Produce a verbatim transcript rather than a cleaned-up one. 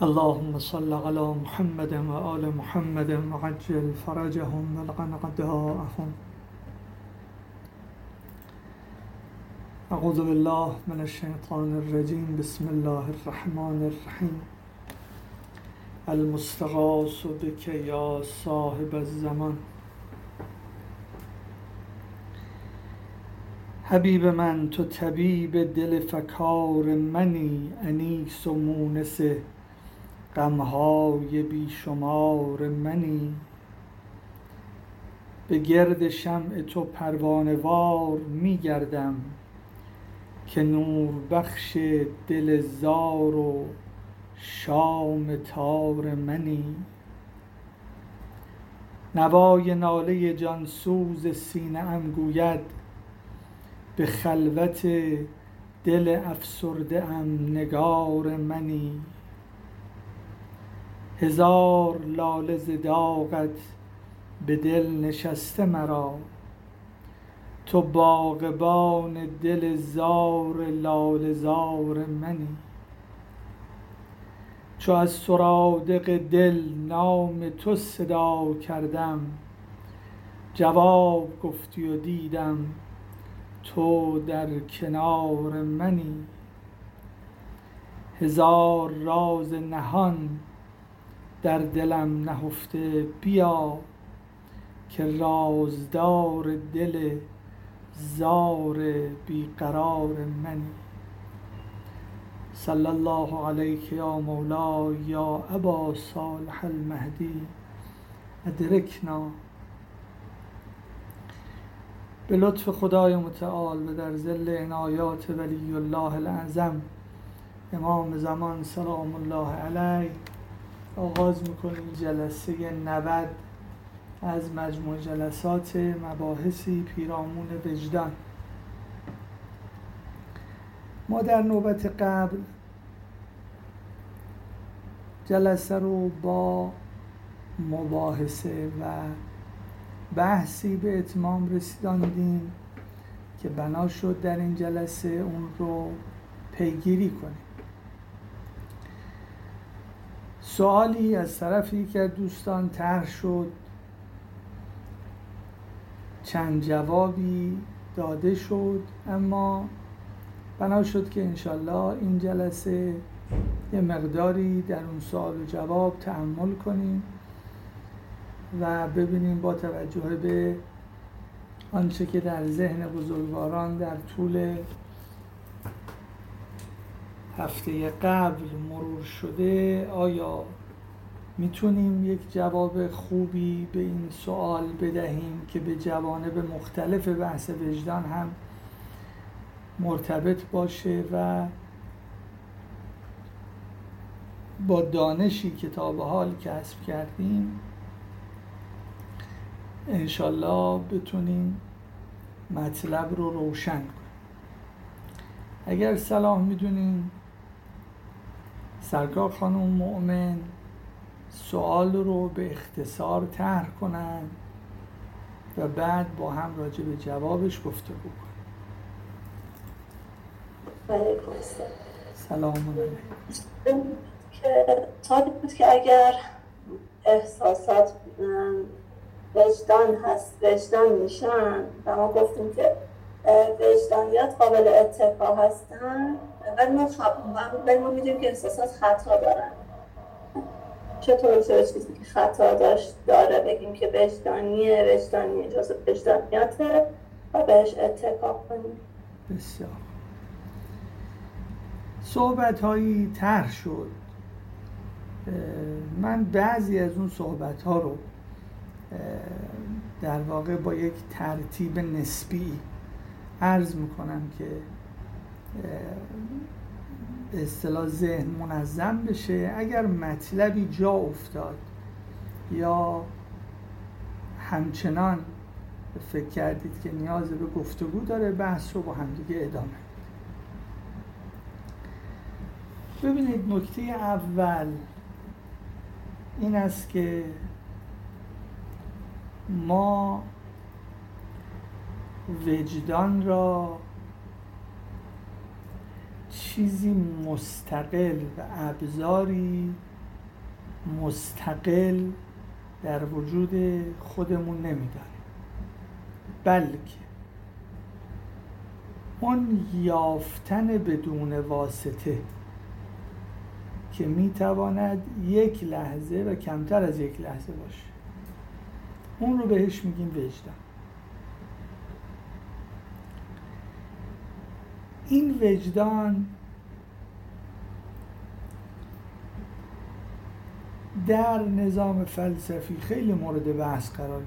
اللهم صل على محمد و آل محمد وعجل فرجهم والغن غداءهم. اعوذ بالله من الشیطان الرجیم. بسم الله الرحمن الرحیم. المستغاث بک یا صاحب الزمان. حبیب من تو طبیب دل فکار منی، انیس و مونس غمهای بیشمار منی. به گرد شمع تو پروانه وار می گردم، که نور بخش دل زار و شام تار منی. نوای ناله جانسوز سینه ام گوید، به خلوت دل افسرده ام نگار منی. هزار لاله ز داغت به دل نشسته مرا، تو باغبان دل زار لاله زار منی. چو از سرادق دل نام تو صدا کردم، جواب گفتی و دیدم تو در کنار منی. هزار راز نهان در دلم نهفته، بیا که رازدار دل زار بیقرار منی. صلی الله علیک یا مولا یا ابا صالح المهدی ادرکنا. به لطف خدای متعال و در ظل عنایات ولی الله الاعظم امام زمان سلام الله علیه آغاز میکنیم جلسه نود از مجموع جلسات مباحثی پیرامون وجدان. ما در نوبت قبل جلسه رو با مباحثه و بحثی به اتمام رسیداندیم که بنا شد در این جلسه اون رو پیگیری کنیم. سوالی از طرفی که دوستان طرح شد، چند جوابی داده شد، اما بنا شد که انشالله این جلسه یه مقداری در اون سوال و جواب تأمل کنیم و ببینیم با توجه به آنچه که در ذهن بزرگواران در طول هفته قبل مرور شده، آیا میتونیم یک جواب خوبی به این سوال بدهیم که به جوانب مختلف بحث وجدان هم مرتبط باشه و با دانشی که تا به حال کسب کردیم انشالله بتونیم مطلب رو روشن کنیم. اگر صلاح میدونیم سرکار خانم مؤمن سوال رو به اختصار طرح کنن و بعد با هم راجع به جوابش گفتگو کنیم. علیکم السلام. سلام علیکم. که تا بود که اگر احساسات وجدان هست وجدان میشن و ما گفتیم که وجدانیات قابل اتفاق هستن، ولی ما ولی ما میدونیم که احساسات خطا دارن. چطور چه چیزی که خطا داشت داره بگیم که وجدانیه وجدانیه جزء وجدانیاته و بهش اتفاق کنیم؟ بسیار صحبت هایی طرح شد. من بعضی از اون صحبت ها رو در واقع با یک ترتیب نسبی عرض میکنم که به اصطلاح ذهن منظم بشه. اگر مطلبی جا افتاد یا همچنان فکر کردید که نیاز به گفتگو داره، بحث رو با همدیگه ادامه بدید. ببینید، نکته اول این است که ما وجدان را چیزی مستقل و ابزاری مستقل در وجود خودمون نمیداریم، بلکه اون یافتن بدون واسطه که میتواند یک لحظه و کمتر از یک لحظه باشه، اون رو بهش میگیم وجدان. این وجدان در نظام فلسفی خیلی مورد بحث قرار